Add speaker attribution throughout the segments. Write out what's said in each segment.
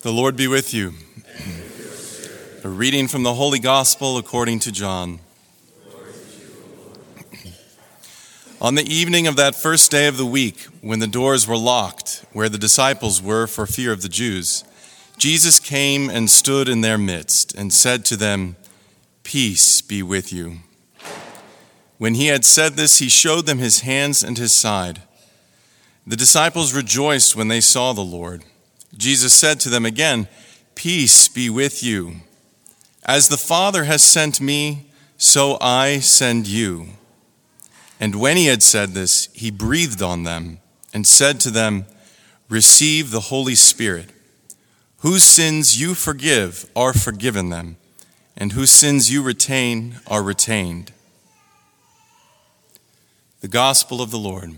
Speaker 1: The Lord be with you. A reading from the Holy Gospel according to John. On the evening of that first day of the week, when the doors were locked, where the disciples were for fear of the Jews, Jesus came and stood in their midst and said to them, "Peace be with you." When he had said this, he showed them his hands and his side. The disciples rejoiced when they saw the Lord. Jesus said to them again, "Peace be with you. As the Father has sent me, so I send you." And when he had said this, he breathed on them and said to them, "Receive the Holy Spirit. Whose sins you forgive are forgiven them, and whose sins you retain are retained." The Gospel of the Lord.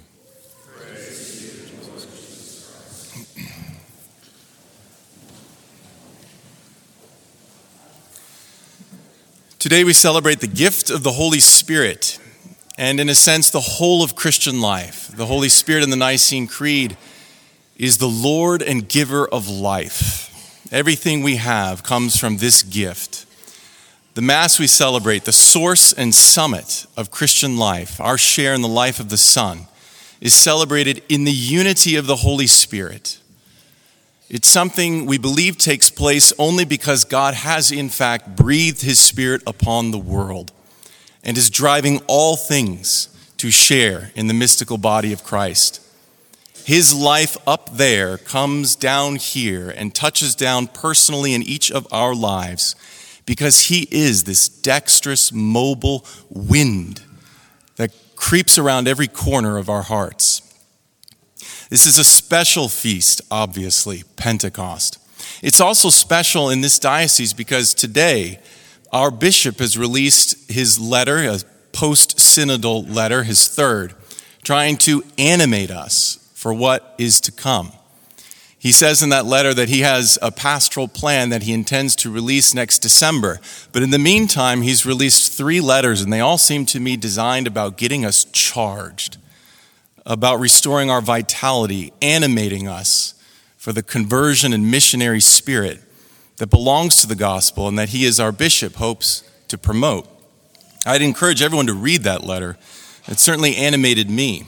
Speaker 1: Today we celebrate the gift of the Holy Spirit, and in a sense, the whole of Christian life. The Holy Spirit in the Nicene Creed is the Lord and giver of life. Everything we have comes from this gift. The Mass we celebrate, the source and summit of Christian life, our share in the life of the Son, is celebrated in the unity of the Holy Spirit. It's something we believe takes place only because God has in fact breathed his Spirit upon the world and is driving all things to share in the mystical body of Christ. His life up there comes down here and touches down personally in each of our lives because he is this dexterous, mobile wind that creeps around every corner of our hearts. This is a special feast, obviously, Pentecost. It's also special in this diocese because today our bishop has released his letter, a post-synodal letter, his third, trying to animate us for what is to come. He says in that letter that he has a pastoral plan that he intends to release next December. But in the meantime, he's released 3 letters, and they all seem to me designed about getting us charged, about restoring our vitality, animating us for the conversion and missionary spirit that belongs to the gospel and that he, as our bishop, hopes to promote. I'd encourage everyone to read that letter. It certainly animated me.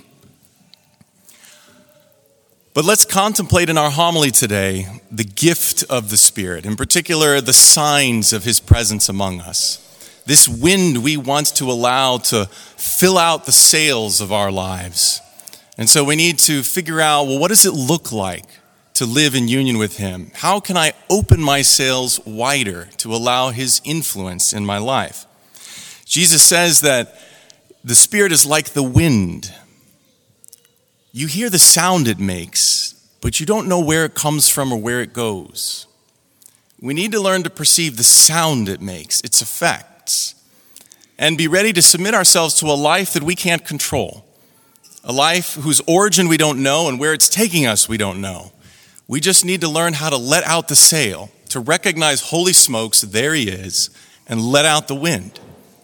Speaker 1: But let's contemplate in our homily today the gift of the Spirit, in particular the signs of his presence among us. This wind we want to allow to fill out the sails of our lives. And so we need to figure out, well, what does it look like to live in union with him? How can I open my sails wider to allow his influence in my life? Jesus says that the Spirit is like the wind. You hear the sound it makes, but you don't know where it comes from or where it goes. We need to learn to perceive the sound it makes, its effects, and be ready to submit ourselves to a life that we can't control. A life whose origin we don't know and where it's taking us we don't know. We just need to learn how to let out the sail, to recognize, holy smokes, there he is, and let out the wind.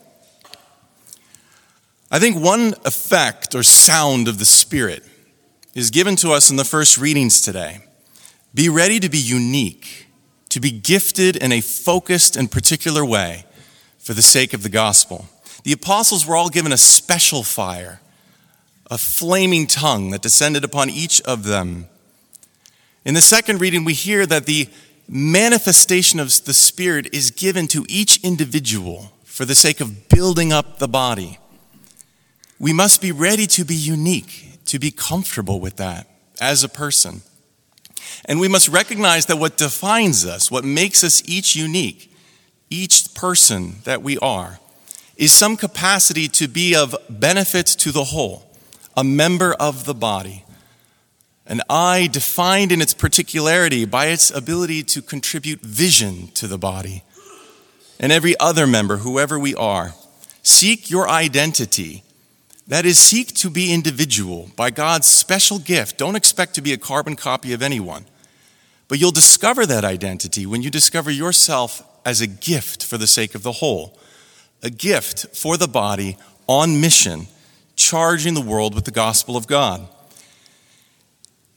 Speaker 1: I think one effect or sound of the Spirit is given to us in the first readings today. Be ready to be unique, to be gifted in a focused and particular way for the sake of the gospel. The apostles were all given a special fire, a flaming tongue that descended upon each of them. In the second reading, we hear that the manifestation of the Spirit is given to each individual for the sake of building up the body. We must be ready to be unique, to be comfortable with that as a person. And we must recognize that what defines us, what makes us each unique, each person that we are, is some capacity to be of benefit to the whole, a member of the body, an eye defined in its particularity by its ability to contribute vision to the body. And every other member, whoever we are, seek your identity. That is, seek to be individual by God's special gift. Don't expect to be a carbon copy of anyone. But you'll discover that identity when you discover yourself as a gift for the sake of the whole, a gift for the body on mission, charging the world with the gospel of God.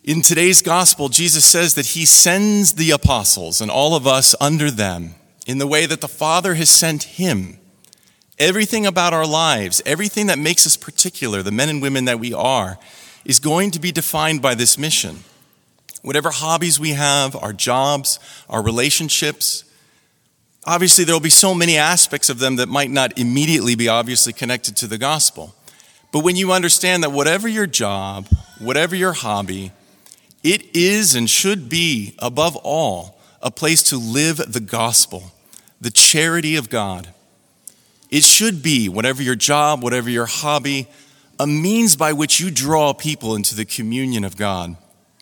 Speaker 1: In today's gospel, Jesus says that he sends the apostles and all of us under them in the way that the Father has sent him. Everything about our lives, everything that makes us particular, the men and women that we are, is going to be defined by this mission. Whatever hobbies we have, our jobs, our relationships, obviously there will be so many aspects of them that might not immediately be obviously connected to the gospel. But when you understand that whatever your job, whatever your hobby, it is and should be, above all, a place to live the gospel, the charity of God. It should be, whatever your job, whatever your hobby, a means by which you draw people into the communion of God.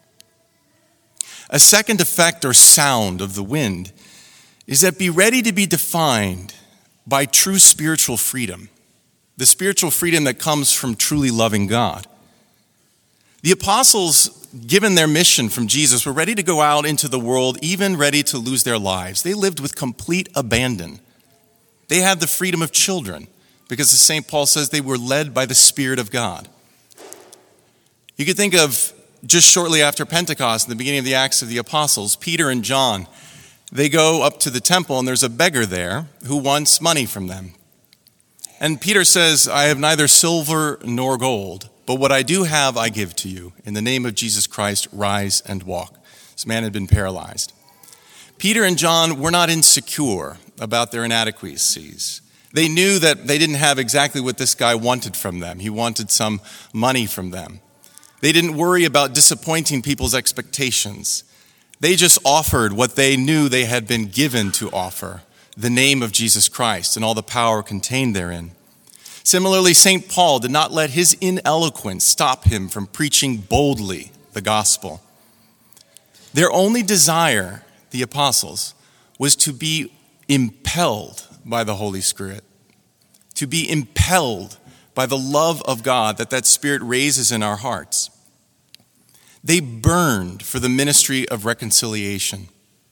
Speaker 1: A second effect or sound of the wind is that be ready to be defined by true spiritual freedom, the spiritual freedom that comes from truly loving God. The apostles, given their mission from Jesus, were ready to go out into the world, even ready to lose their lives. They lived with complete abandon. They had the freedom of children, because as St. Paul says, they were led by the Spirit of God. You could think of just shortly after Pentecost, in the beginning of the Acts of the Apostles, Peter and John, they go up to the temple and there's a beggar there who wants money from them. And Peter says, I have neither silver nor gold, but what I do have I give to you. In the name of Jesus Christ, rise and walk. This man had been paralyzed. Peter and John were not insecure about their inadequacies. They knew that they didn't have exactly what this guy wanted from them. He wanted some money from them. They didn't worry about disappointing people's expectations. They just offered what they knew they had been given to offer, the name of Jesus Christ and all the power contained therein. Similarly, St. Paul did not let his ineloquence stop him from preaching boldly the gospel. Their only desire, the apostles, was to be impelled by the Holy Spirit, to be impelled by the love of God that Spirit raises in our hearts. They burned for the ministry of reconciliation.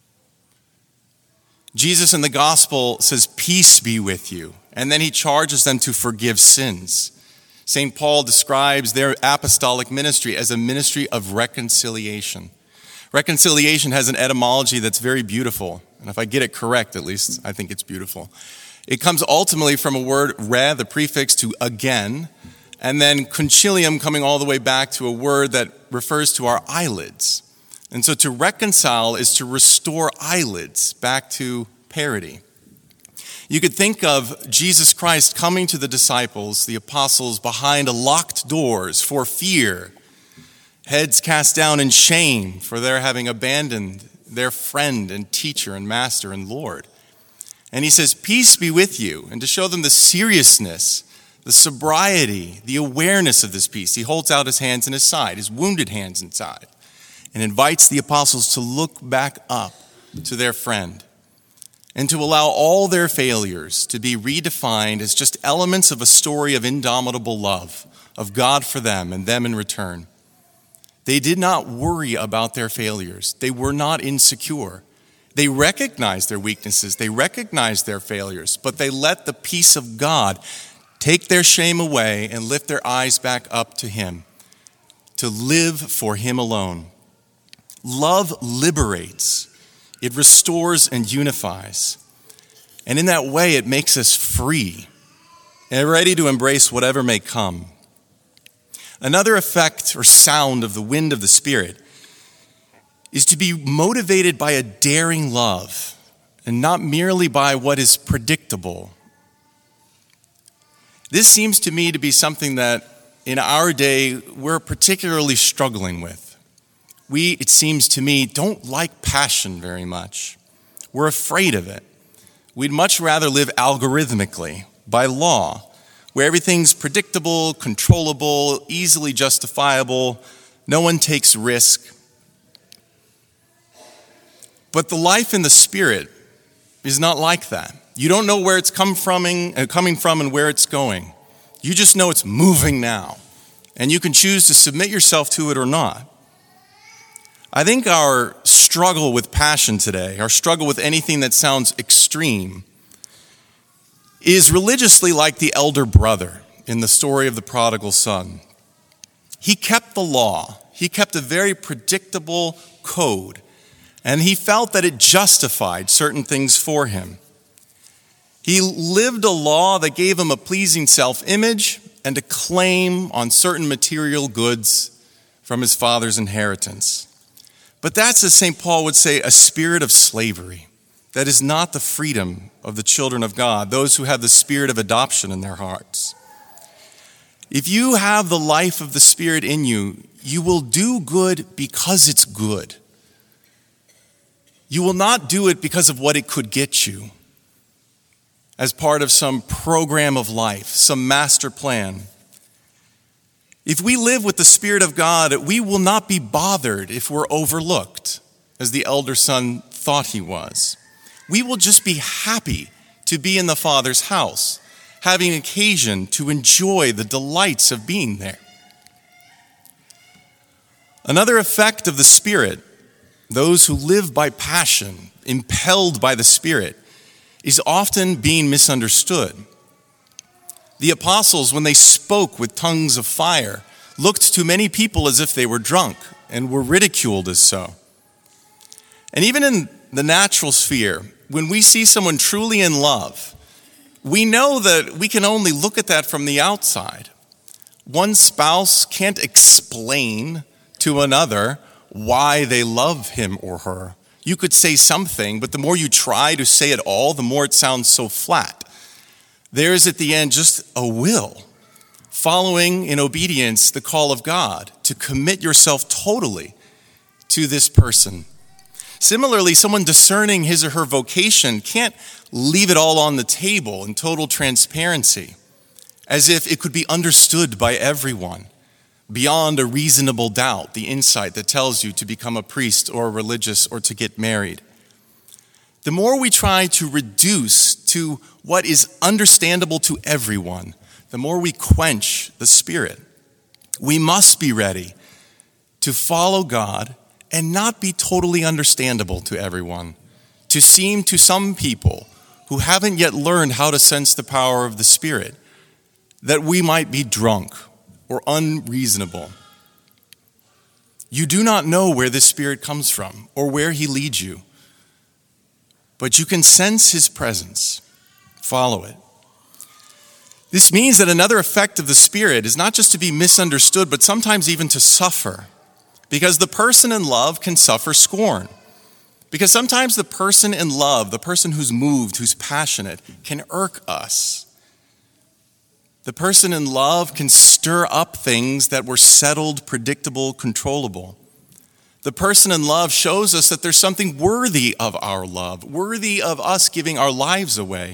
Speaker 1: Jesus in the gospel says, peace be with you. And then he charges them to forgive sins. St. Paul describes their apostolic ministry as a ministry of reconciliation. Reconciliation has an etymology that's very beautiful. And if I get it correct, at least, I think it's beautiful. It comes ultimately from a word, re, the prefix to again, and then concilium coming all the way back to a word that refers to our eyelids. And so to reconcile is to restore eyelids back to parity. You could think of Jesus Christ coming to the disciples, the apostles, behind locked doors for fear, heads cast down in shame for their having abandoned their friend and teacher and master and Lord. And he says, peace be with you. And to show them the seriousness, the sobriety, the awareness of this peace, he holds out his hands in his side, his wounded hands inside, and invites the apostles to look back up to their friend and to allow all their failures to be redefined as just elements of a story of indomitable love of God for them and them in return. They did not worry about their failures. They were not insecure. They recognized their weaknesses. They recognized their failures, but they let the peace of God take their shame away and lift their eyes back up to him, to live for him alone. Love liberates. It restores and unifies. And in that way, it makes us free and ready to embrace whatever may come. Another effect or sound of the wind of the Spirit is to be motivated by a daring love and not merely by what is predictable. This seems to me to be something that in our day we're particularly struggling with. We, it seems to me, don't like passion very much. We're afraid of it. We'd much rather live algorithmically, by law, where everything's predictable, controllable, easily justifiable, no one takes risk. But the life in the Spirit is not like that. You don't know where it's coming from and where it's going. You just know it's moving now, and you can choose to submit yourself to it or not. I think our struggle with passion today, our struggle with anything that sounds extreme, is religiously like the elder brother in the story of the prodigal son. He kept the law, He kept a very predictable code, and he felt that it justified certain things for him. He lived a law that gave him a pleasing self-image and a claim on certain material goods from his father's inheritance. But that's, as St. Paul would say, a spirit of slavery. That is not the freedom of the children of God, those who have the spirit of adoption in their hearts. If you have the life of the Spirit in you, you will do good because it's good. You will not do it because of what it could get you, as part of some program of life, some master plan. If we live with the Spirit of God, we will not be bothered if we're overlooked, as the elder son thought he was. We will just be happy to be in the Father's house, having occasion to enjoy the delights of being there. Another effect of the Spirit, those who live by passion, impelled by the Spirit, is often being misunderstood. The apostles, when they spoke with tongues of fire, looked to many people as if they were drunk and were ridiculed as so. And even in the natural sphere, when we see someone truly in love, we know that we can only look at that from the outside. One spouse can't explain to another why they love him or her. You could say something, but the more you try to say it all, the more it sounds so flat. There is at the end just a will, following in obedience the call of God to commit yourself totally to this person. Similarly, someone discerning his or her vocation can't leave it all on the table in total transparency, as if it could be understood by everyone, beyond a reasonable doubt, the insight that tells you to become a priest or a religious or to get married. The more we try to reduce to what is understandable to everyone, the more we quench the Spirit. We must be ready to follow God and not be totally understandable to everyone, to seem to some people who haven't yet learned how to sense the power of the Spirit, that we might be drunk or unreasonable. You do not know where this Spirit comes from or where he leads you, but you can sense his presence. Follow it. This means that another effect of the Spirit is not just to be misunderstood, but sometimes even to suffer. Because the person in love can suffer scorn. Because sometimes the person in love, the person who's moved, who's passionate, can irk us. The person in love can stir up things that were settled, predictable, controllable. The person in love shows us that there's something worthy of our love, worthy of us giving our lives away.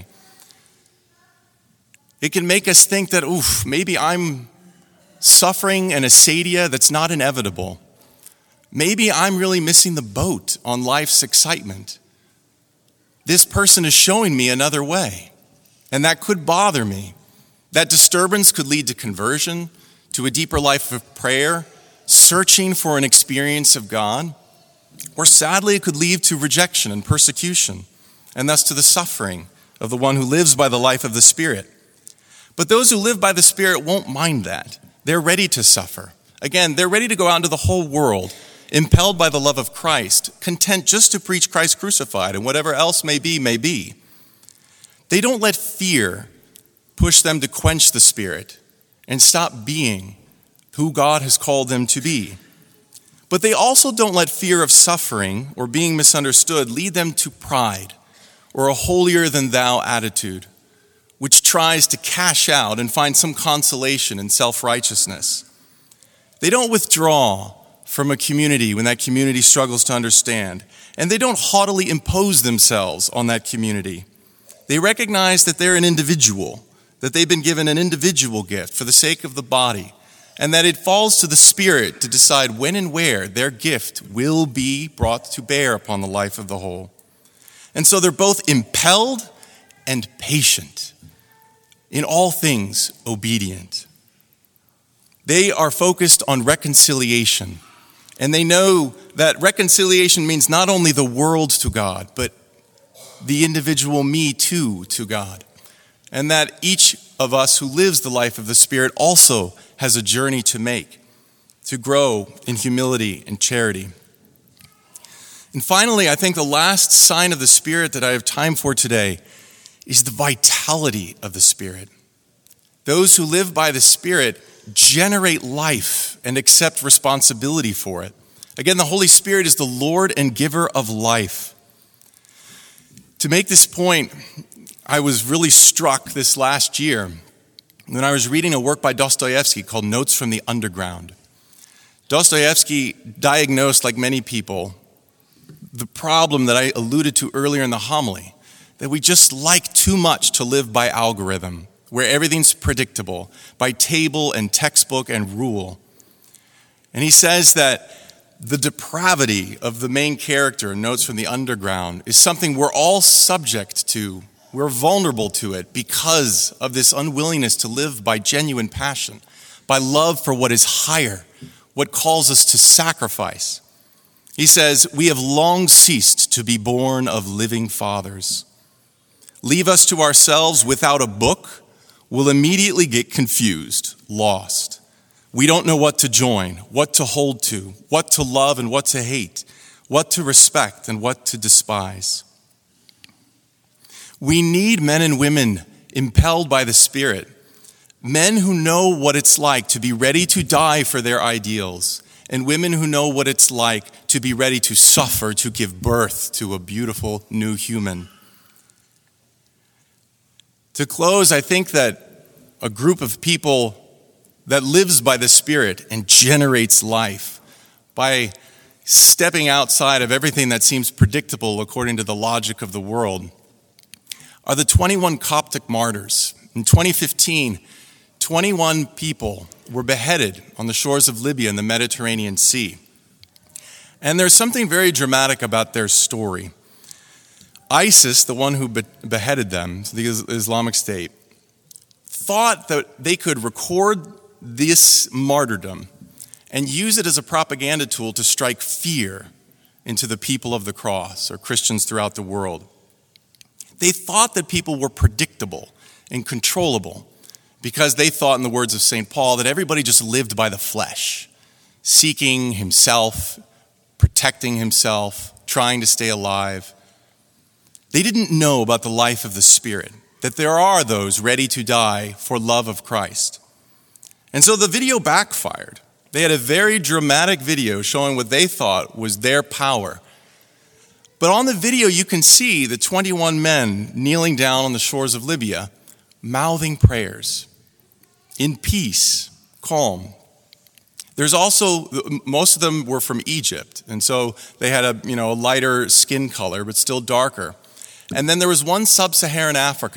Speaker 1: It can make us think that, maybe I'm suffering an acedia that's not inevitable. Maybe I'm really missing the boat on life's excitement. This person is showing me another way, and that could bother me. That disturbance could lead to conversion, to a deeper life of prayer, searching for an experience of God, or sadly it could lead to rejection and persecution, and thus to the suffering of the one who lives by the life of the Spirit. But those who live by the Spirit won't mind that. They're ready to suffer. Again, they're ready to go out into the whole world, impelled by the love of Christ, content just to preach Christ crucified, and whatever else may be, may be. They don't let fear push them to quench the Spirit and stop being who God has called them to be. But they also don't let fear of suffering or being misunderstood lead them to pride or a holier-than-thou attitude, which tries to cash out and find some consolation in self-righteousness. They don't withdraw from a community when that community struggles to understand, and they don't haughtily impose themselves on that community. They recognize that they're an individual, that they've been given an individual gift for the sake of the body, and that it falls to the Spirit to decide when and where their gift will be brought to bear upon the life of the whole. And so they're both impelled and patient, in all things obedient. They are focused on reconciliation, and they know that reconciliation means not only the world to God, but the individual me too to God. And that each of us who lives the life of the Spirit also has a journey to make. to grow in humility and charity. And finally, I think the last sign of the Spirit that I have time for today is the vitality of the Spirit. Those who live by the Spirit generate life and accept responsibility for it. Again, the Holy Spirit is the Lord and giver of life. To make this point, I was really struck this last year when I was reading a work by Dostoevsky called Notes from the Underground. Dostoevsky diagnosed, like many people, the problem that I alluded to earlier in the homily, that we just like too much to live by algorithm, where everything's predictable, by table and textbook and rule. And he says that the depravity of the main character in Notes from the Underground is something we're all subject to. We're vulnerable to it because of this unwillingness to live by genuine passion, by love for what is higher, what calls us to sacrifice. He says, "We have long ceased to be born of living fathers. Leave us to ourselves without a book, we'll immediately get confused, lost. We don't know what to join, what to hold to, what to love and what to hate, what to respect and what to despise." We need men and women impelled by the Spirit, men who know what it's like to be ready to die for their ideals, and women who know what it's like to be ready to suffer to give birth to a beautiful new human. To close, I think that a group of people that lives by the Spirit and generates life by stepping outside of everything that seems predictable according to the logic of the world are the 21 Coptic martyrs. In 2015, 21 people were beheaded on the shores of Libya in the Mediterranean Sea. And there's something very dramatic about their story. ISIS, the one who beheaded them, the Islamic State, thought that they could record this martyrdom and use it as a propaganda tool to strike fear into the people of the cross or Christians throughout the world. They thought that people were predictable and controllable because they thought, in the words of St. Paul, that everybody just lived by the flesh, seeking himself, protecting himself, trying to stay alive. They didn't know about the life of the Spirit, that there are those ready to die for love of Christ. And so the video backfired. They had a very dramatic video showing what they thought was their power. But on the video, you can see the 21 men kneeling down on the shores of Libya, mouthing prayers in peace, calm. There's also, most of them were from Egypt, and so they had a lighter skin color, but still darker. And then there was one sub-Saharan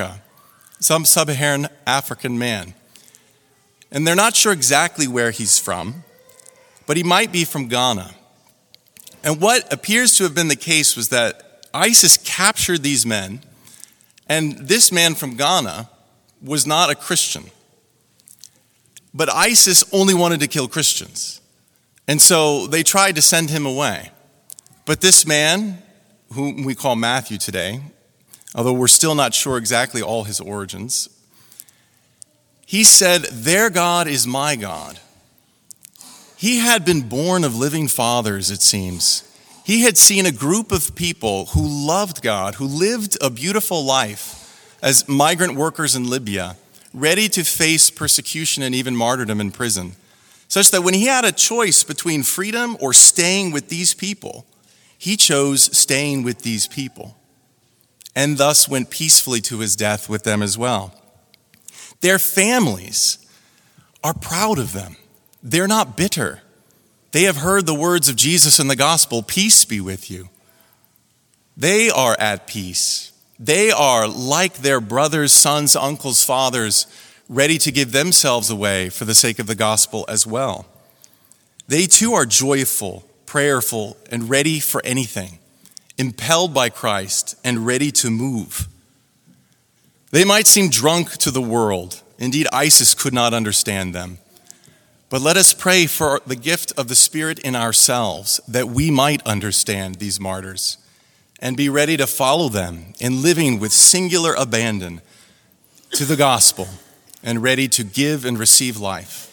Speaker 1: African man. And they're not sure exactly where he's from, but he might be from Ghana. And what appears to have been the case was that ISIS captured these men, and this man from Ghana was not a Christian. But ISIS only wanted to kill Christians. And so they tried to send him away. But this man, whom we call Matthew today, although we're still not sure exactly all his origins, he said, "Their God is my God." He had been born of living fathers, it seems. He had seen a group of people who loved God, who lived a beautiful life as migrant workers in Libya, ready to face persecution and even martyrdom in prison, such that when he had a choice between freedom or staying with these people, he chose staying with these people, and thus went peacefully to his death with them as well. Their families are proud of them. They're not bitter. They have heard the words of Jesus in the gospel, "Peace be with you." They are at peace. They are like their brothers, sons, uncles, fathers, ready to give themselves away for the sake of the gospel as well. They too are joyful, prayerful, and ready for anything, impelled by Christ and ready to move. They might seem drunk to the world. Indeed, ISIS could not understand them. But let us pray for the gift of the Spirit in ourselves, that we might understand these martyrs and be ready to follow them in living with singular abandon to the gospel and ready to give and receive life.